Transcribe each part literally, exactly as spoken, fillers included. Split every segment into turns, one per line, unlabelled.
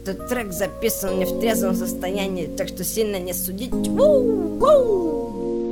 Этот трек записан не в трезвом состоянии, так что сильно не судить. У-у-у.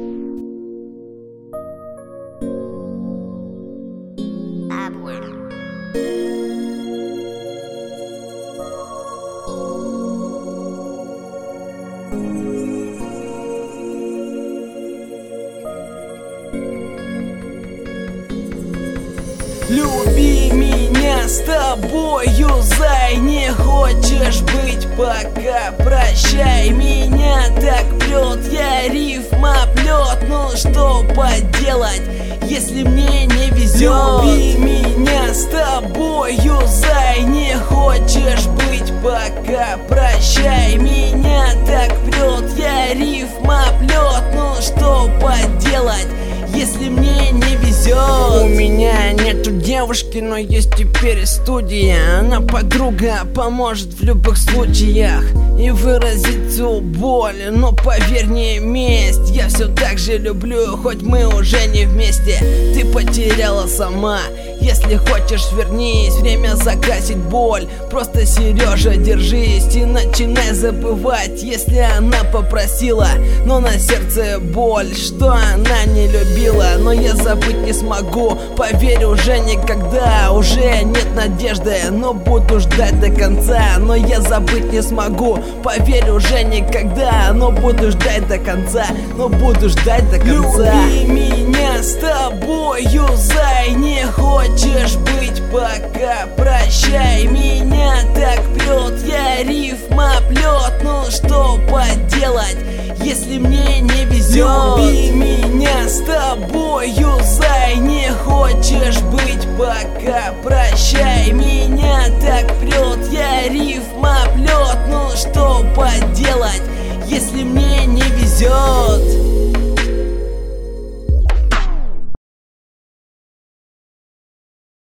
Люби меня с тобою, зай, не хочешь быть пока. Прощай, меня так прет, я рифма плет. Ну что поделать, если мне не везет? Люби меня с тобою, зай, не хочешь быть пока. Прощай, меня так прет, я рифма плет. Ну что поделать, если мне не везет?
У меня нету девушки, но есть теперь студия. Она подруга, поможет в любых случаях и выразить всю боль. Но поверь, не месть, я все так же люблю, хоть мы уже не вместе. Ты потеряла сама, если хочешь, вернись. Время закрасить боль, просто, Сережа, держись и начинай забывать, если она попросила. Но на сердце боль, что она не любила, но я забыть не смогу. Поверь, уже никогда, уже нет надежды, но буду ждать до конца. Но я забыть не смогу, поверь, уже никогда, но буду ждать до конца, но буду ждать до конца.
Люби меня с тобою, зай, не хочешь быть пока. Прощай, меня так прет, я рифма плет. Ну что поделать, если мне не везет? Люби меня с тобою, зай, не хочешь быть пока. Прощай, меня так прет, я рифма плет. Ну что поделать, если мне не везет?